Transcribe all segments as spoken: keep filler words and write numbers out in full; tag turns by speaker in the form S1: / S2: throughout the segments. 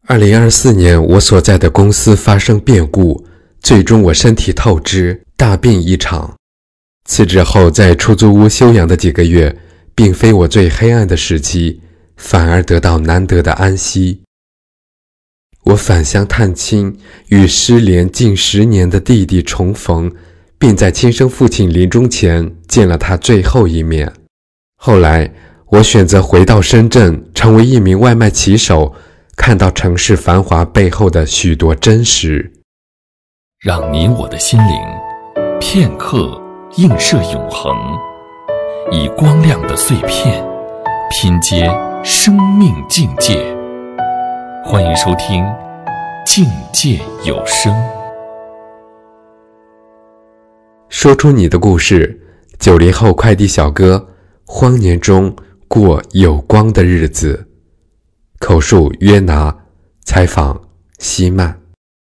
S1: 二零二四年，我所在的公司发生变故，最终我身体透支，大病一场。辞职后在出租屋休养的几个月，并非我最黑暗的时期，反而得到难得的安息。我返乡探亲，与失联近十年的弟弟重逢，并在亲生父亲临终前见了他最后一面。后来我选择回到深圳，成为一名外卖骑手，看到城市繁华背后的许多真实。
S2: 让你我的心灵片刻映射永恒，以光亮的碎片拼接生命境界。欢迎收听境界有声。
S1: 说出你的故事，九零后快递小哥，荒年中过有光的日子。口述约拿，采访希曼。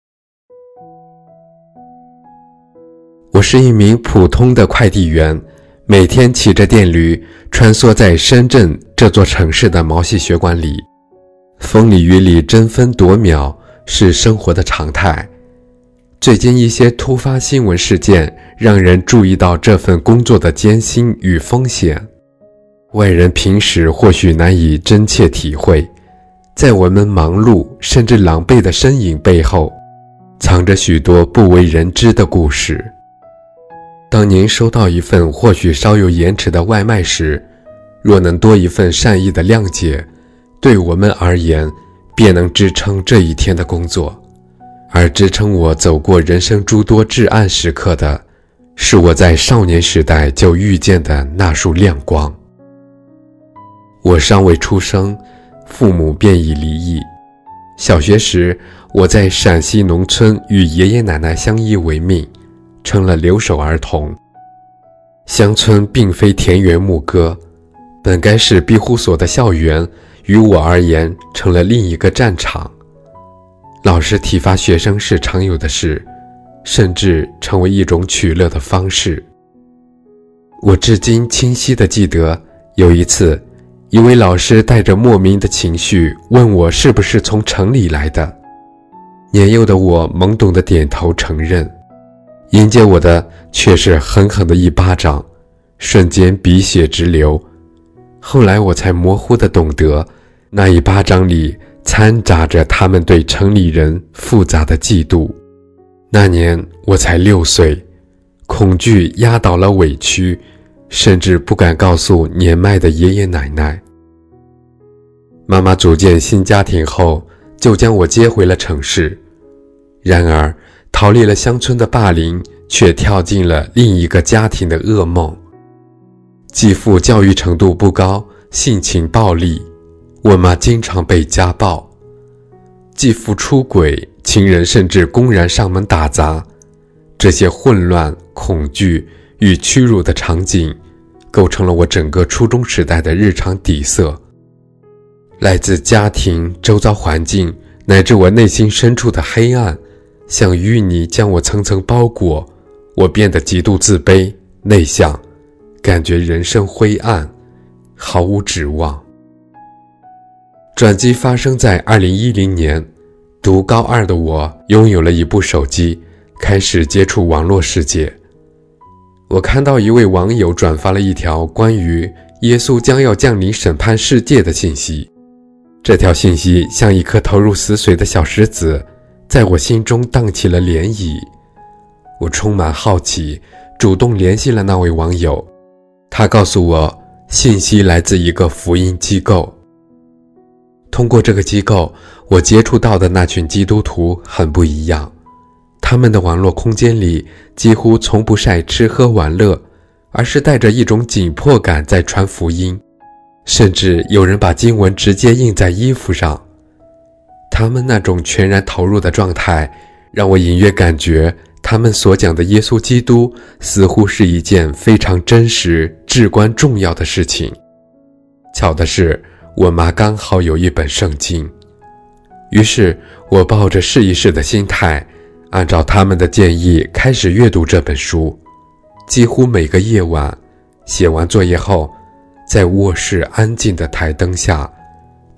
S1: 我是一名普通的快递员，每天骑着电驴穿梭在深圳这座城市的毛细血管里，风里雨里争分夺秒是生活的常态。最近一些突发新闻事件让人注意到这份工作的艰辛与风险。外人平时或许难以真切体会，在我们忙碌甚至狼狈的身影背后，藏着许多不为人知的故事。当您收到一份或许稍有延迟的外卖时，若能多一份善意的谅解，对我们而言便能支撑这一天的工作。而支撑我走过人生诸多至暗时刻的，是我在少年时代就遇见的那束亮光。我尚未出生，父母便已离异。小学时，我在陕西农村与爷爷奶奶相依为命，成了留守儿童。乡村并非田园牧歌，本该是庇护所的校园，于我而言成了另一个战场。老师体罚学生是常有的事，甚至成为一种取乐的方式。我至今清晰地记得，有一次一位老师带着莫名的情绪问我是不是从城里来的。年幼的我懵懂地点头承认，迎接我的却是狠狠的一巴掌，瞬间鼻血直流。后来我才模糊地懂得，那一巴掌里掺杂着他们对城里人复杂的嫉妒。那年我才六岁，恐惧压倒了委屈，甚至不敢告诉年迈的爷爷奶奶。妈妈组建新家庭后，就将我接回了城市。然而逃离了乡村的霸凌，却跳进了另一个家庭的噩梦。继父教育程度不高，性情暴戾，我妈经常被家暴。继父出轨，情人甚至公然上门打砸。这些混乱、恐惧与屈辱的场景，构成了我整个初中时代的日常底色。来自家庭、周遭环境，乃至我内心深处的黑暗，像淤泥将我层层包裹，我变得极度自卑、内向，感觉人生灰暗，毫无指望。转机发生在二零一零年，读高二的我拥有了一部手机，开始接触网络世界。我看到一位网友转发了一条关于耶稣将要降临审判世界的信息。这条信息像一颗投入死水的小石子，在我心中荡起了涟漪。我充满好奇，主动联系了那位网友。他告诉我，信息来自一个福音机构。通过这个机构，我接触到的那群基督徒很不一样。他们的网络空间里几乎从不晒吃喝玩乐，而是带着一种紧迫感在传福音，甚至有人把经文直接印在衣服上。他们那种全然投入的状态，让我隐约感觉他们所讲的耶稣基督似乎是一件非常真实、至关重要的事情。巧的是，我妈刚好有一本圣经，于是我抱着试一试的心态，按照他们的建议开始阅读这本书。几乎每个夜晚，写完作业后，在卧室安静的台灯下，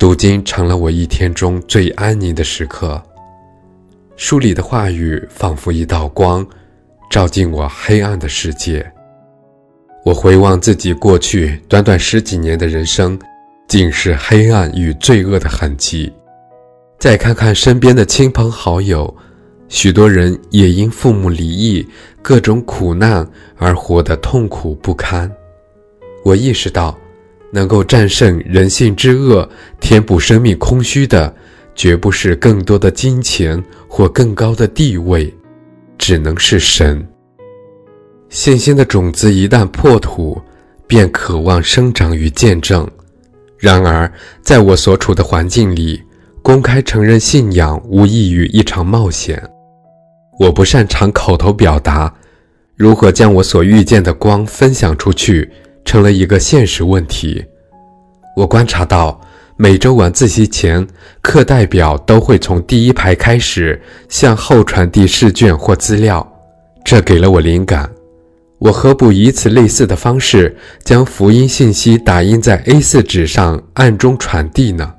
S1: 读经成了我一天中最安宁的时刻。书里的话语仿佛一道光，照进我黑暗的世界。我回望自己过去短短十几年的人生，尽是黑暗与罪恶的痕迹。再看看身边的亲朋好友，许多人也因父母离异、各种苦难而活得痛苦不堪。我意识到，能够战胜人性之恶、填补生命空虚的，绝不是更多的金钱或更高的地位，只能是神。信心的种子一旦破土，便渴望生长与见证。然而，在我所处的环境里，公开承认信仰无异于一场冒险。我不擅长口头表达，如何将我所遇见的光分享出去，成了一个现实问题。我观察到，每周晚自习前，课代表都会从第一排开始向后传递试卷或资料，这给了我灵感。我何不以此类似的方式，将福音信息打印在 A 四 纸上，暗中传递呢？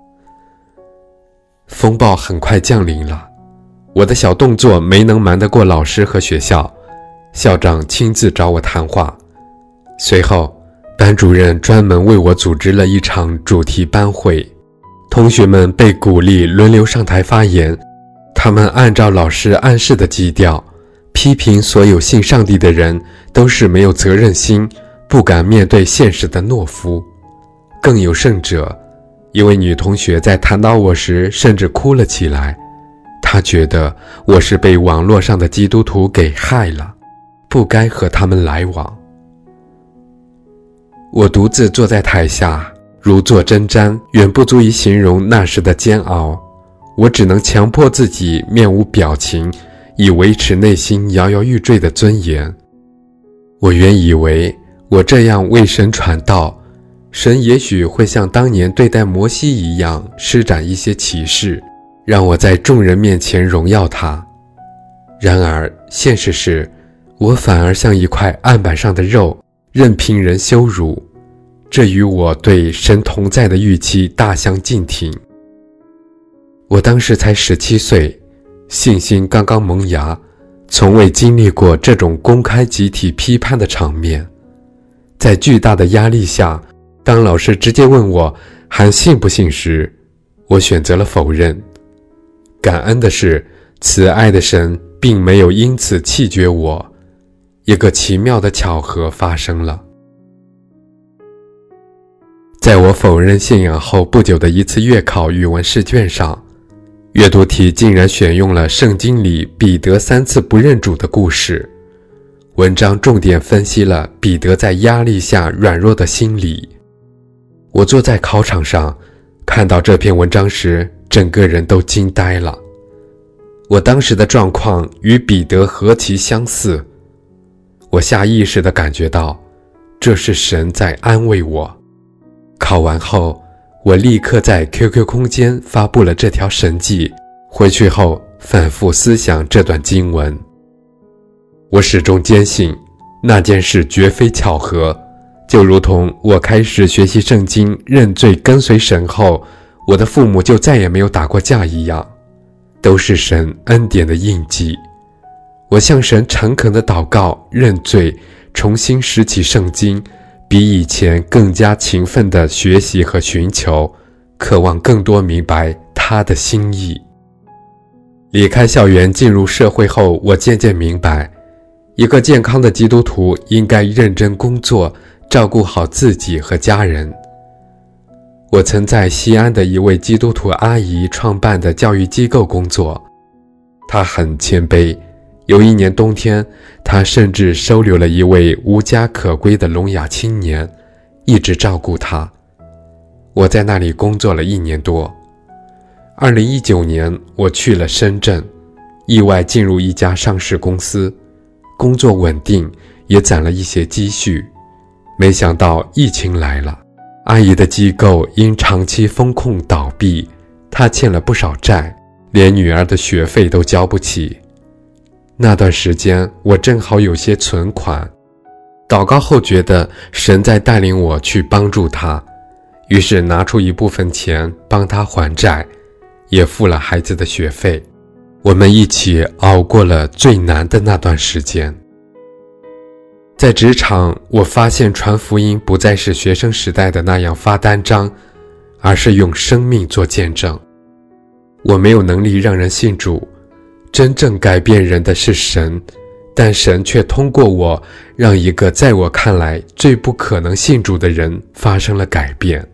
S1: 风暴很快降临了，我的小动作没能瞒得过老师和学校，校长亲自找我谈话。随后，班主任专门为我组织了一场主题班会，同学们被鼓励轮流上台发言。他们按照老师暗示的基调，批评所有信上帝的人都是没有责任心、不敢面对现实的懦夫。更有甚者，一位女同学在谈到我时甚至哭了起来，她觉得我是被网络上的基督徒给害了，不该和他们来往。我独自坐在台下，如坐针毡，远不足以形容那时的煎熬。我只能强迫自己面无表情，以维持内心摇摇欲坠的尊严。我原以为我这样为神传道，神也许会像当年对待摩西一样施展一些奇事，让我在众人面前荣耀他。然而现实是，我反而像一块案板上的肉，任凭人羞辱，这与我对神同在的预期大相径庭。我当时才十七岁，信心刚刚萌芽，从未经历过这种公开集体批判的场面。在巨大的压力下，当老师直接问我还信不信时，我选择了否认。感恩的是，慈爱的神并没有因此弃绝我，一个奇妙的巧合发生了。在我否认信仰后不久的一次月考语文试卷上，阅读题竟然选用了圣经里彼得三次不认主的故事。文章重点分析了彼得在压力下软弱的心理。我坐在考场上，看到这篇文章时，整个人都惊呆了。我当时的状况与彼得何其相似，我下意识地感觉到，这是神在安慰我。考完后，我立刻在 Q Q 空间发布了这条神迹，回去后反复思想这段经文。我始终坚信，那件事绝非巧合，就如同我开始学习圣经、认罪跟随神后，我的父母就再也没有打过架一样，都是神恩典的印记。我向神诚恳地祷告、认罪，重新拾起圣经，比以前更加勤奋地学习和寻求，渴望更多明白他的心意。离开校园进入社会后，我渐渐明白，一个健康的基督徒应该认真工作，照顾好自己和家人。我曾在西安的一位基督徒阿姨创办的教育机构工作，她很谦卑。有一年冬天，她甚至收留了一位无家可归的聋哑青年，一直照顾他。我在那里工作了一年多。二零一九年，我去了深圳，意外进入一家上市公司，工作稳定，也攒了一些积蓄。没想到疫情来了，阿姨的机构因长期风控倒闭，她欠了不少债，连女儿的学费都交不起。那段时间我正好有些存款，祷告后觉得神在带领我去帮助他， 于是拿出一部分钱帮他还债，也付了孩子的学费。我们一起熬过了最难的那段时间。在职场，我发现传福音不再是学生时代的那样发单张，而是用生命做见证。我没有能力让人信主，真正改变人的是神，但神却通过我，让一个在我看来最不可能信主的人发生了改变。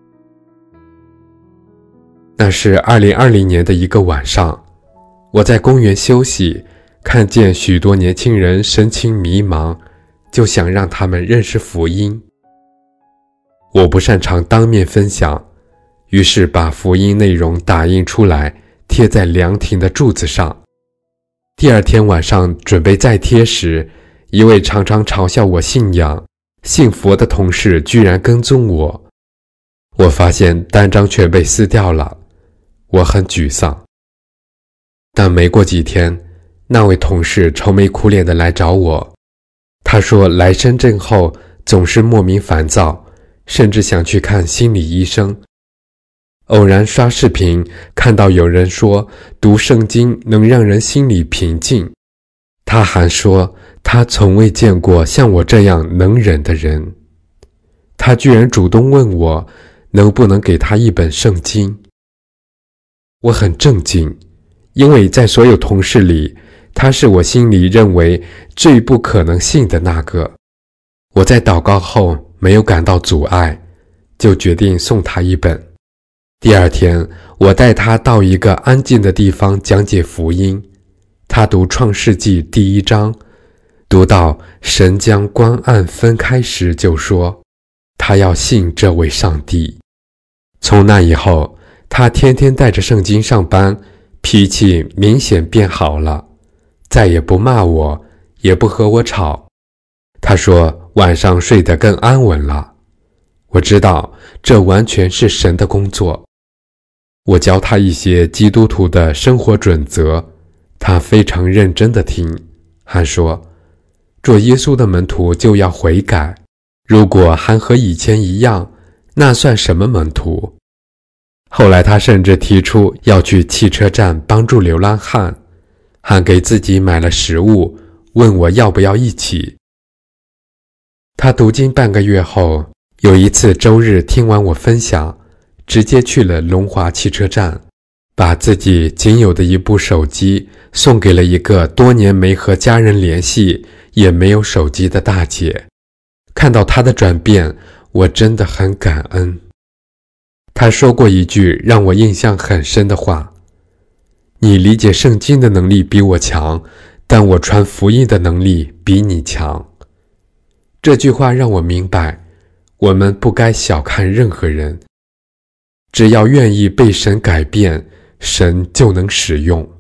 S1: 那是二零二零年的一个晚上，我在公园休息，看见许多年轻人神情迷茫，就想让他们认识福音。我不擅长当面分享，于是把福音内容打印出来，贴在凉亭的柱子上。第二天晚上准备再贴时，一位常常嘲笑我信仰、信佛的同事居然跟踪我。我发现单张却被撕掉了，我很沮丧。但没过几天，那位同事愁眉苦脸地来找我。他说来深圳后总是莫名烦躁，甚至想去看心理医生。偶然刷视频看到有人说读圣经能让人心里平静，他还说他从未见过像我这样能忍的人。他居然主动问我能不能给他一本圣经。我很震惊，因为在所有同事里，他是我心里认为最不可能信的那个。我在祷告后没有感到阻碍，就决定送他一本。第二天，我带他到一个安静的地方讲解福音。他读创世纪第一章，读到神将光暗分开时，就说他要信这位上帝。从那以后，他天天带着圣经上班，脾气明显变好了，再也不骂我，也不和我吵。他说晚上睡得更安稳了。我知道这完全是神的工作。我教他一些基督徒的生活准则，他非常认真地听，还说做耶稣的门徒就要悔改，如果还和以前一样，那算什么门徒？后来他甚至提出要去汽车站帮助流浪汉，还给自己买了食物，问我要不要一起。他读经半个月后，有一次周日听完我分享，直接去了龙华汽车站，把自己仅有的一部手机送给了一个多年没和家人联系也没有手机的大姐。看到她的转变，我真的很感恩。她说过一句让我印象很深的话，你理解圣经的能力比我强，但我传福音的能力比你强。这句话让我明白，我们不该小看任何人，只要愿意被神改变，神就能使用。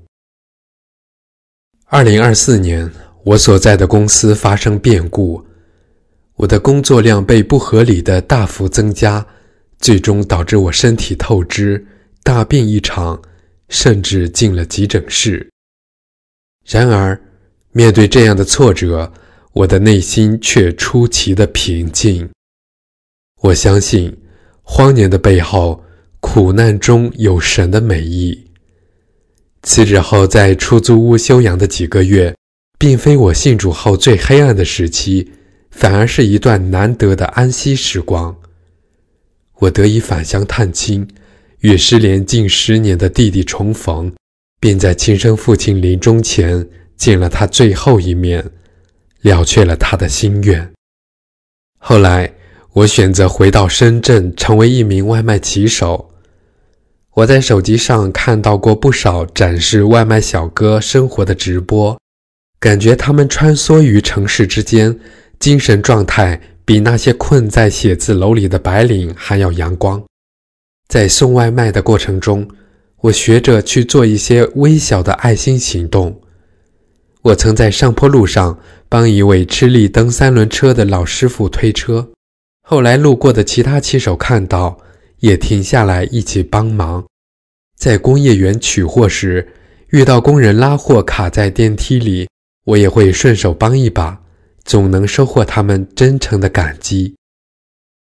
S1: 二零二四年，我所在的公司发生变故，我的工作量被不合理的大幅增加，最终导致我身体透支，大病一场，甚至进了急诊室。然而，面对这样的挫折，我的内心却出奇的平静。我相信，荒年的背后，苦难中有神的美意。辞职后在出租屋休养的几个月，并非我信主后最黑暗的时期，反而是一段难得的安息时光。我得以返乡探亲，与失联近十年的弟弟重逢，并在亲生父亲临终前见了他最后一面，了却了他的心愿。后来我选择回到深圳，成为一名外卖骑手。我在手机上看到过不少展示外卖小哥生活的直播，感觉他们穿梭于城市之间，精神状态比那些困在写字楼里的白领还要阳光。在送外卖的过程中，我学着去做一些微小的爱心行动。我曾在上坡路上帮一位吃力蹬三轮车的老师傅推车，后来路过的其他骑手看到，也停下来一起帮忙。在工业园取货时，遇到工人拉货卡在电梯里，我也会顺手帮一把，总能收获他们真诚的感激。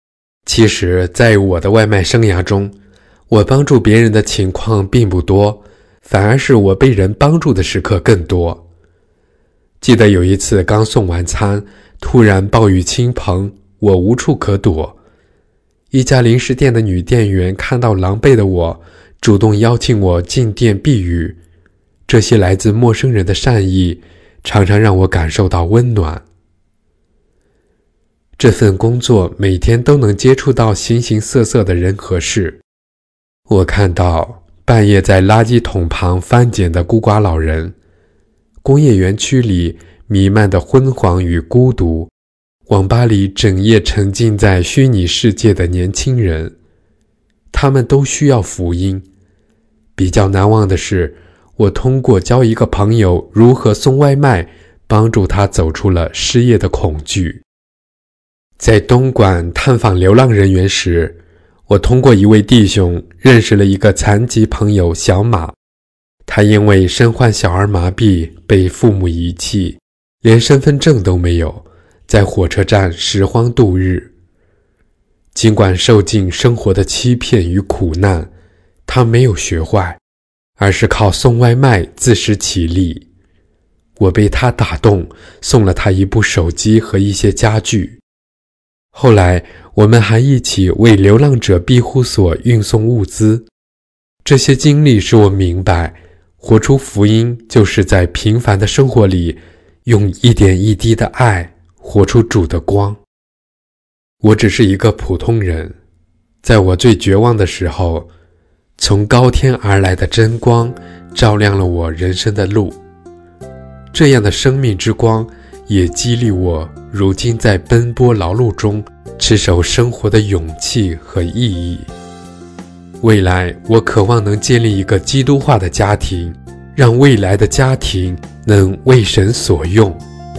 S1: 其实在我的外卖生涯中，我帮助别人的情况并不多，反而是我被人帮助的时刻更多。记得有一次刚送完餐，突然暴雨倾盆，我无处可躲。一家零食店的女店员看到狼狈的我，主动邀请我进店避雨。这些来自陌生人的善意，常常让我感受到温暖。这份工作每天都能接触到形形色色的人和事。我看到半夜在垃圾桶旁翻捡的孤寡老人，工业园区里弥漫的昏黄与孤独，网吧里整夜沉浸在虚拟世界的年轻人，他们都需要福音。比较难忘的是，我通过教一个朋友如何送外卖，帮助他走出了失业的恐惧。在东莞探访流浪人员时，我通过一位弟兄认识了一个残疾朋友小马。他因为身患小儿麻痹被父母遗弃，连身份证都没有，在火车站拾荒度日。尽管受尽生活的欺骗与苦难，他没有学坏，而是靠送外卖自食其力。我被他打动，送了他一部手机和一些家具。后来我们还一起为流浪者庇护所运送物资。这些经历使我明白，活出福音就是在平凡的生活里，用一点一滴的爱活出主的光。我只是一个普通人，在我最绝望的时候，从高天而来的真光照亮了我人生的路。这样的生命之光也激励我如今在奔波劳碌中持守生活的勇气和意义。未来我渴望能建立一个基督化的家庭，让未来的家庭能为神所用。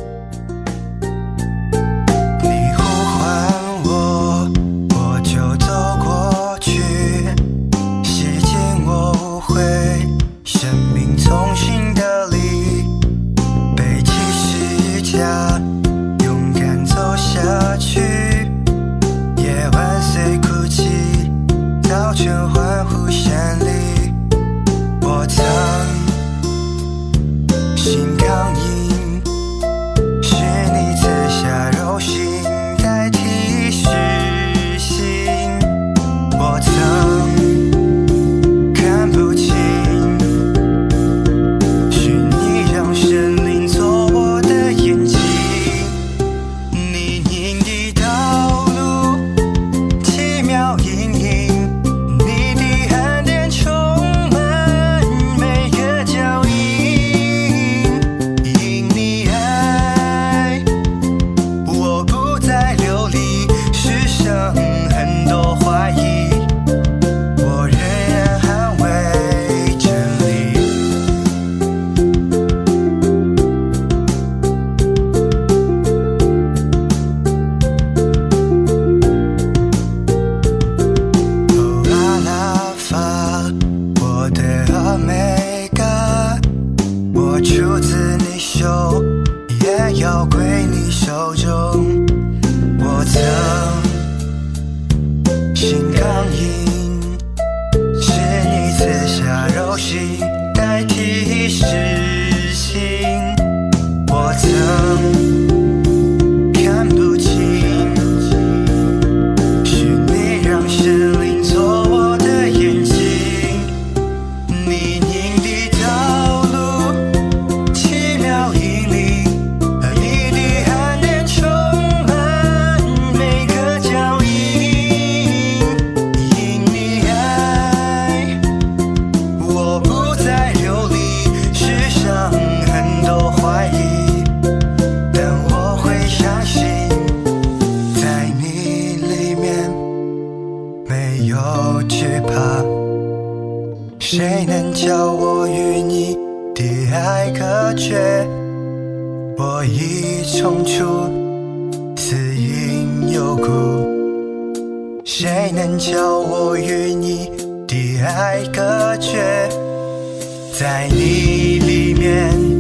S3: 谁能叫我与你的爱隔绝？我已冲出死因幽谷。谁能叫我与你的爱隔绝？在你里面